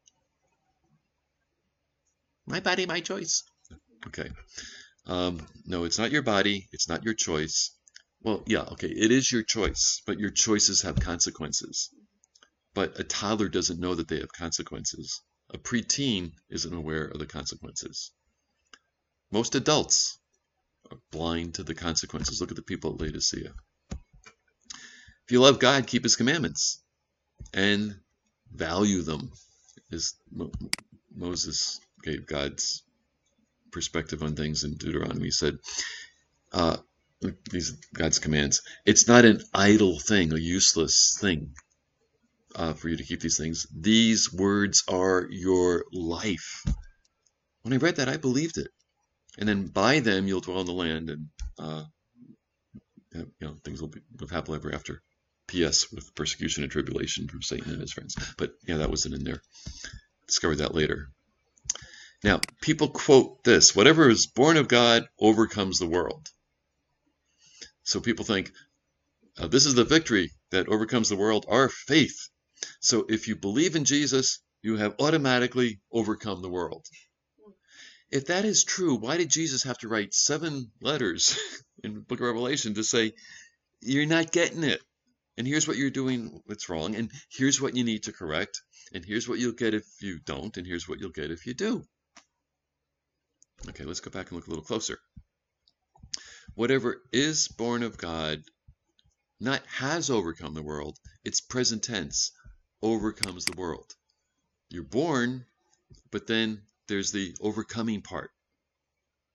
Speaker 1: My body, my choice. Okay. Um, no, it's not your body. It's not your choice. Well, yeah, okay, it is your choice, but your choices have consequences. But a toddler doesn't know that they have consequences. A preteen isn't aware of the consequences. Most adults are blind to the consequences. Look at the people at Laodicea. If you love God, keep his commandments and value them. As Mo Moses gave God's perspective on things in Deuteronomy, he said, uh, these God's commands, it's not an idle thing, a useless thing uh, for you to keep these things. These words are your life. When I read that, I believed it. And then by them you'll dwell in the land, and uh, you know, things will be live happily ever after. P S with persecution and tribulation from Satan and his friends. But yeah, that wasn't in there. Discovered that later. Now, people quote this: whatever is born of God overcomes the world. So people think, uh, this is the victory that overcomes the world, our faith. So if you believe in Jesus, you have automatically overcome the world. If that is true, why did Jesus have to write seven letters in the book of Revelation to say, you're not getting it, and here's what you're doing that's wrong, and here's what you need to correct, and here's what you'll get if you don't, and here's what you'll get if you do? Okay, let's go back and look a little closer. Whatever is born of God, not has overcome the world, it's present tense, overcomes the world. You're born, but then there's the overcoming part.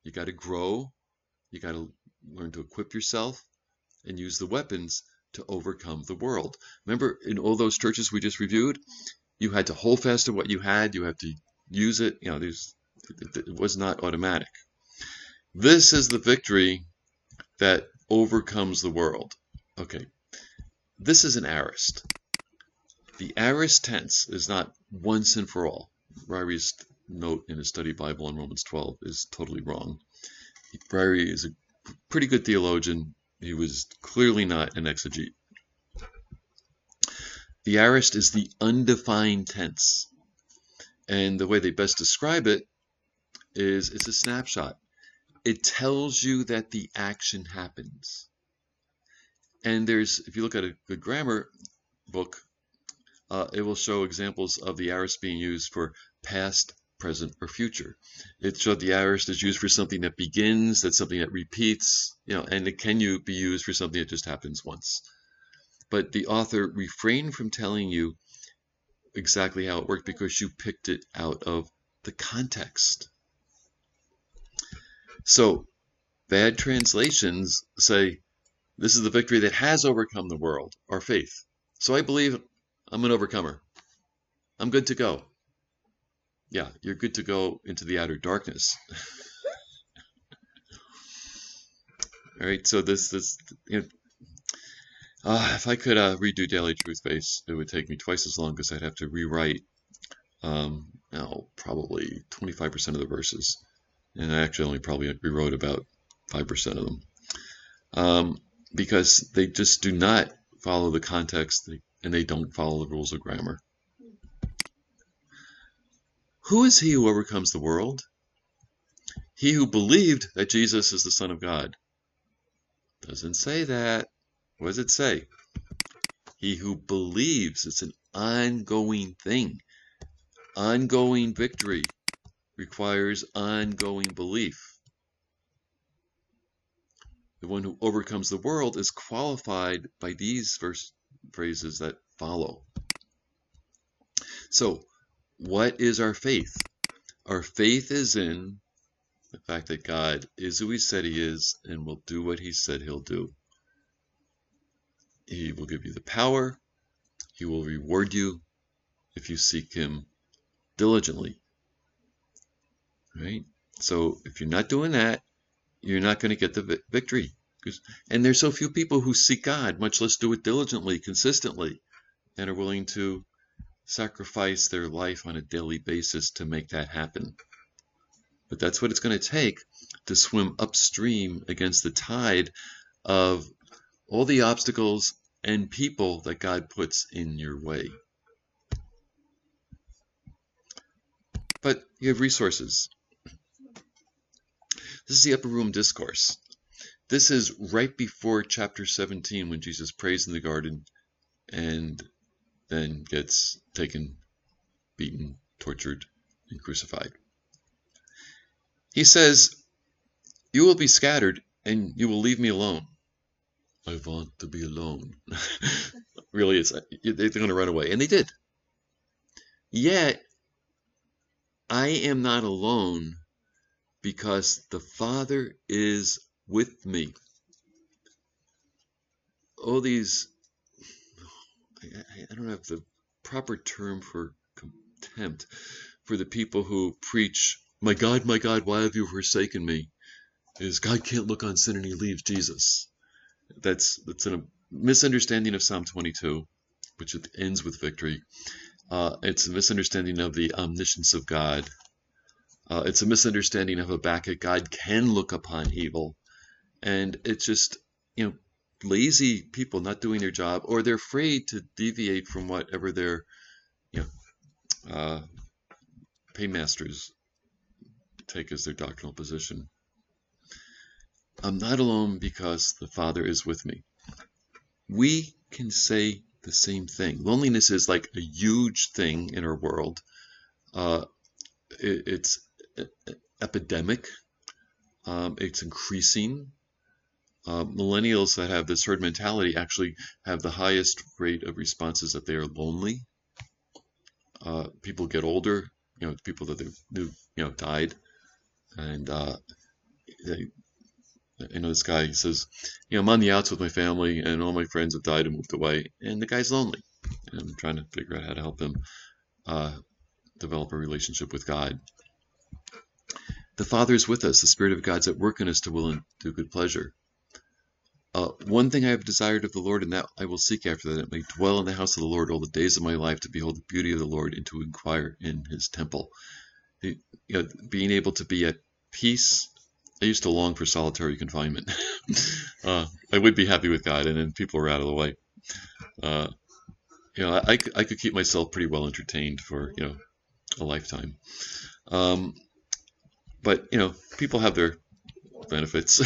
Speaker 1: You got to grow. You got to learn to equip yourself and use the weapons to overcome the world. Remember, in all those churches we just reviewed, you had to hold fast to what you had. You have to use it. You know, there's, it was not automatic. This is the victory that overcomes the world. Okay, this is an aorist. The aorist tense is not once and for all. Ryrie's note in his study Bible on Romans twelve is totally wrong. Ryrie is a pretty good theologian. He was clearly not an exegete. The aorist is the undefined tense. And the way they best describe it is it's a snapshot. It tells you that the action happens. And there's, if you look at a good grammar book, uh, it will show examples of the aorist being used for past, present, or future. It showed the aorist is used for something that begins, that's something that repeats, you know, and it can you be used for something that just happens once. But the author refrained from telling you exactly how it worked because you picked it out of the context. So bad translations say, this is the victory that has overcome the world, our faith. So I believe I'm an overcomer. I'm good to go. Yeah, you're good to go into the outer darkness. All right, so this, this, you know, uh, if I could uh, redo Daily Truth Base, it would take me twice as long because I'd have to rewrite, um, now probably twenty-five percent of the verses, and I actually only probably rewrote about five percent of them, um, because they just do not follow the context, and they don't follow the rules of grammar. Who is he who overcomes the world? He who believed that Jesus is the Son of God. Doesn't say that. What does it say? He who believes. It's an ongoing thing. Ongoing victory requires ongoing belief. The one who overcomes the world is qualified by these verse phrases that follow. So, what is our faith? Our faith is in the fact that God is who he said he is and will do what he said he'll do. He will give you the power. He will reward you if you seek him diligently. Right? So if you're not doing that, you're not going to get the victory. And there's so few people who seek God, much less do it diligently, consistently, and are willing to sacrifice their life on a daily basis to make that happen. But that's what it's going to take to swim upstream against the tide of all the obstacles and people that God puts in your way. But you have resources. This is the Upper Room Discourse. This is right before chapter seventeen when Jesus prays in the garden and then gets taken, beaten, tortured, and crucified. He says, you will be scattered and you will leave me alone. I want to be alone. Really, it's, they're going to run away. And they did. Yet, I am not alone because the Father is with me. All these, I, I don't have the proper term for contempt for the people who preach, my God, my God, why have you forsaken me? Is God can't look on sin and he leaves Jesus. That's that's a misunderstanding of Psalm twenty-two, which ends with victory. Uh, it's a misunderstanding of the omniscience of God. Uh, it's a misunderstanding of Habakkuk. God can look upon evil. And it's just, you know, lazy people not doing their job, or they're afraid to deviate from whatever their, you know, uh, paymasters take as their doctrinal position. I'm not alone because the Father is with me. We can say the same thing. Loneliness is like a huge thing in our world. Uh, it, it's epidemic. Um, it's increasing. Uh, millennials that have this herd mentality actually have the highest rate of responses that they are lonely. Uh, people get older. You know, people that they knew, you know, died, and uh, I know this guy, he says, you know, I'm on the outs with my family and all my friends have died and moved away, and the guy's lonely. And I'm trying to figure out how to help him uh, develop a relationship with God. The Father is with us. The Spirit of God's at work in us to will and do good pleasure. Uh, one thing I have desired of the Lord, and that I will seek after, that it may dwell in the house of the Lord all the days of my life, to behold the beauty of the Lord and to inquire in his temple. You know, being able to be at peace. I used to long for solitary confinement. uh, I would be happy with God, and then people are out of the way. Uh, you know, I, I, I could keep myself pretty well entertained for, you know, a lifetime. Um, but, you know, people have their benefits.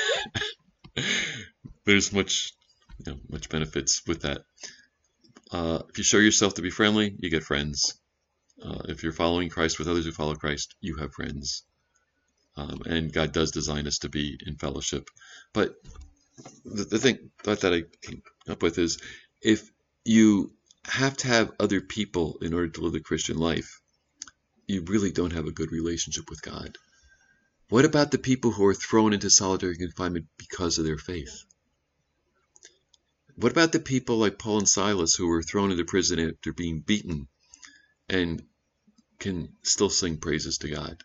Speaker 1: There's much, you know, much benefits with that. Uh, if you show yourself to be friendly, you get friends. Uh, if you're following Christ with others who follow Christ, you have friends. Um, and God does design us to be in fellowship. But the, the thing thought that I came up with is, if you have to have other people in order to live the Christian life, you really don't have a good relationship with God. What about the people who are thrown into solitary confinement because of their faith? What about the people like Paul and Silas who were thrown into prison after being beaten and can still sing praises to God?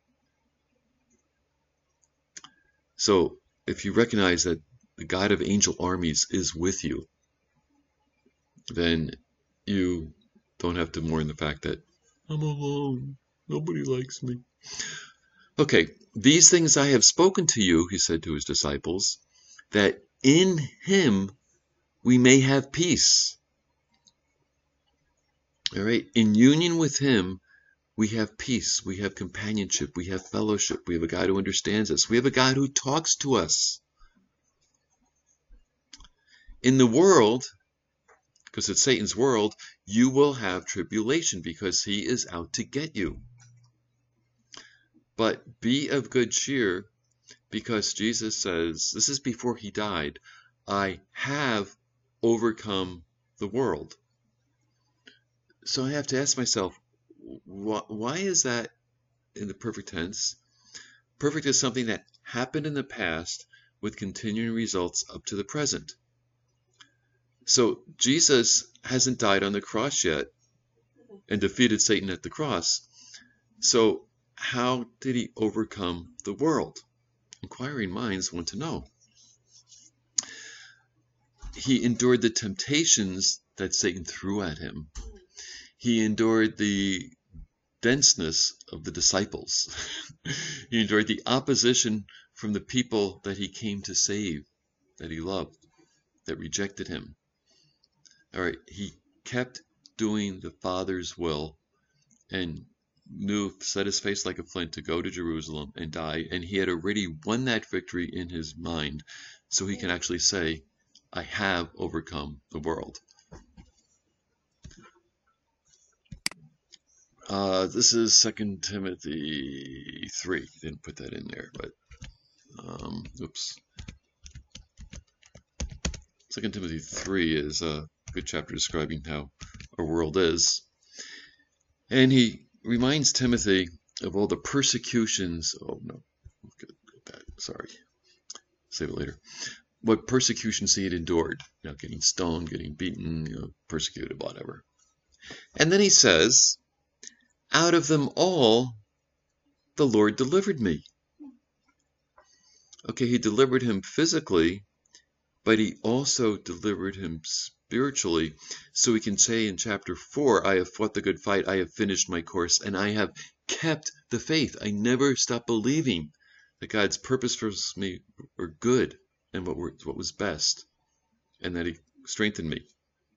Speaker 1: So if you recognize that the God of angel armies is with you, then you don't have to mourn the fact that I'm alone, nobody likes me. Okay, these things I have spoken to you, he said to his disciples, that in him we may have peace. All right, in union with him, we have peace, we have companionship, we have fellowship, we have a God who understands us, we have a God who talks to us. In the world, because it's Satan's world, you will have tribulation because he is out to get you. But be of good cheer, because Jesus says, this is before he died, I have overcome the world. So I have to ask myself, why is that in the perfect tense? Perfect is something that happened in the past with continuing results up to the present. So Jesus hasn't died on the cross yet and defeated Satan at the cross. So how did he overcome the world? Inquiring minds want to know. He endured the temptations that Satan threw at him. He endured the denseness of the disciples. He endured the opposition from the people that he came to save, that he loved, that rejected him. All right, he kept doing the Father's will and knew, set his face like a flint to go to Jerusalem and die, and he had already won that victory in his mind, so he can actually say, I have overcome the world. Uh, this is Second Timothy three. Didn't put that in there, but um, oops. Second Timothy three is a good chapter describing how our world is, and he reminds Timothy of all the persecutions. Oh no, get that. Sorry, save it later. What persecutions he had endured? You know, getting stoned, getting beaten, you know, persecuted, whatever. And then he says, out of them all, the Lord delivered me. Okay, he delivered him physically, but he also delivered him spiritually. So we can say in chapter four, I have fought the good fight, I have finished my course, and I have kept the faith. I never stopped believing that God's purpose for me were good and what, were, what was best, and that he strengthened me.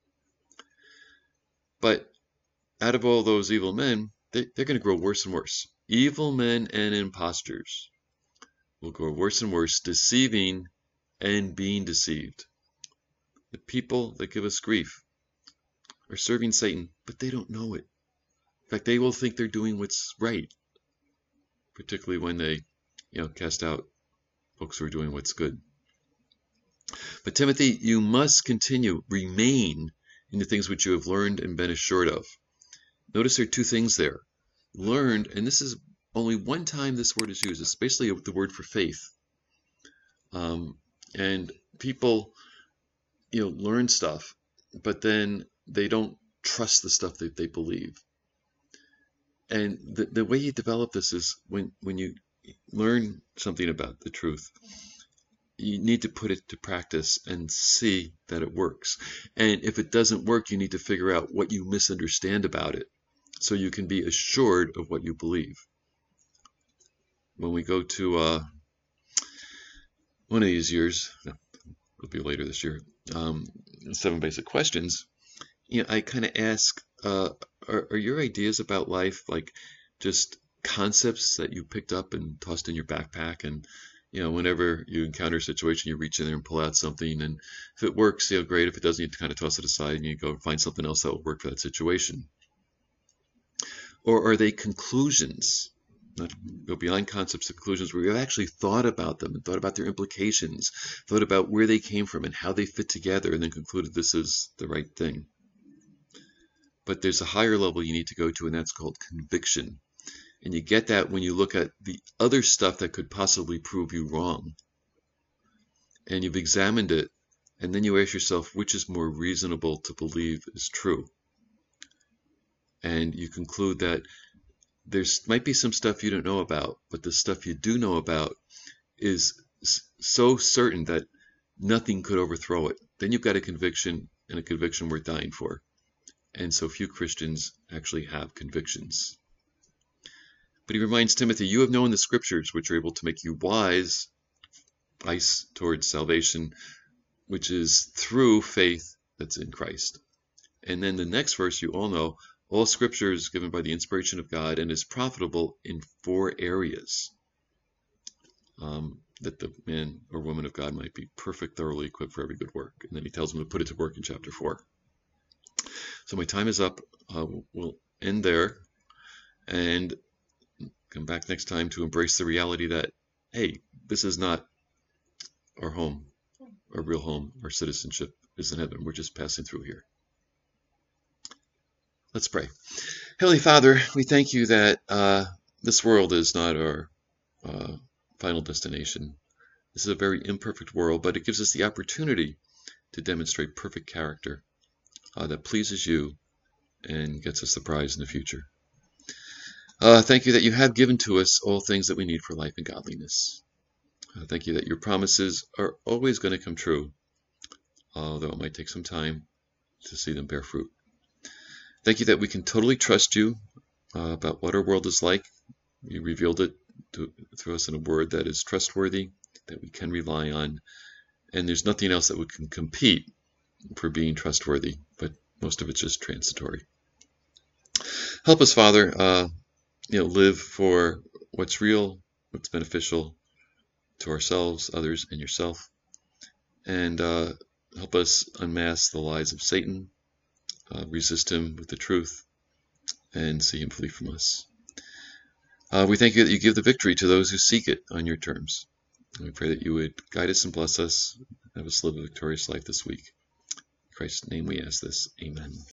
Speaker 1: But out of all those evil men, they, they're going to grow worse and worse. Evil men and impostors will grow worse and worse, deceiving and being deceived. The people that give us grief are serving Satan, but they don't know it. In fact, they will think they're doing what's right, particularly when they, you know, cast out folks who are doing what's good. But Timothy, you must continue, remain in the things which you have learned and been assured of. Notice there are two things there. Learned, and this is only one time this word is used. It's basically the word for faith. Um, and people, you know, learn stuff, but then they don't trust the stuff that they believe. And the, the way you develop this is when, when you learn something about the truth, you need to put it to practice and see that it works. And if it doesn't work, you need to figure out what you misunderstand about it so you can be assured of what you believe. When we go to uh, one of these years, it'll be later this year, um, seven basic questions, you know, I kind of ask, uh, are, are your ideas about life like just concepts that you picked up and tossed in your backpack, and you know, whenever you encounter a situation, you reach in there and pull out something, and if it works, you know, great. If it doesn't, you kind of toss it aside and you go find something else that will work for that situation. Or are they conclusions? Not go beyond concepts to conclusions where you've actually thought about them and thought about their implications, thought about where they came from and how they fit together, and then concluded this is the right thing. But there's a higher level you need to go to, and that's called conviction. And you get that when you look at the other stuff that could possibly prove you wrong. And you've examined it, and then you ask yourself, which is more reasonable to believe is true? And you conclude that there's might be some stuff you don't know about, but the stuff you do know about is so certain that nothing could overthrow it. Then you've got a conviction, and a conviction worth dying for. And so few Christians actually have convictions. But he reminds Timothy, you have known the scriptures which are able to make you wise, wise towards salvation, which is through faith that's in Christ. And then the next verse you all know, all scripture is given by the inspiration of God and is profitable in four areas, um, that the man or woman of God might be perfect, thoroughly equipped for every good work. And then he tells them to put it to work in chapter four. So my time is up. Uh, we'll end there and come back next time to embrace the reality that, hey, this is not our home, our real home. Our citizenship is in heaven. We're just passing through here. Let's pray. Heavenly Father, we thank you that uh, this world is not our uh, final destination. This is a very imperfect world, but it gives us the opportunity to demonstrate perfect character uh, that pleases you and gets us the prize in the future. Uh, thank you that you have given to us all things that we need for life and godliness. Uh, thank you that your promises are always going to come true, although it might take some time to see them bear fruit. Thank you that we can totally trust you uh, about what our world is like. You revealed it to, through us in a word that is trustworthy, that we can rely on, and there's nothing else that we can compete for being trustworthy, but most of it's just transitory. Help us, Father, uh, you know, live for what's real, what's beneficial to ourselves, others, and yourself, and uh, help us unmask the lies of Satan, uh, resist him with the truth, and see him flee from us. Uh, we thank you that you give the victory to those who seek it on your terms. And we pray that you would guide us and bless us, have us live a victorious life this week. In Christ's name we ask this. Amen.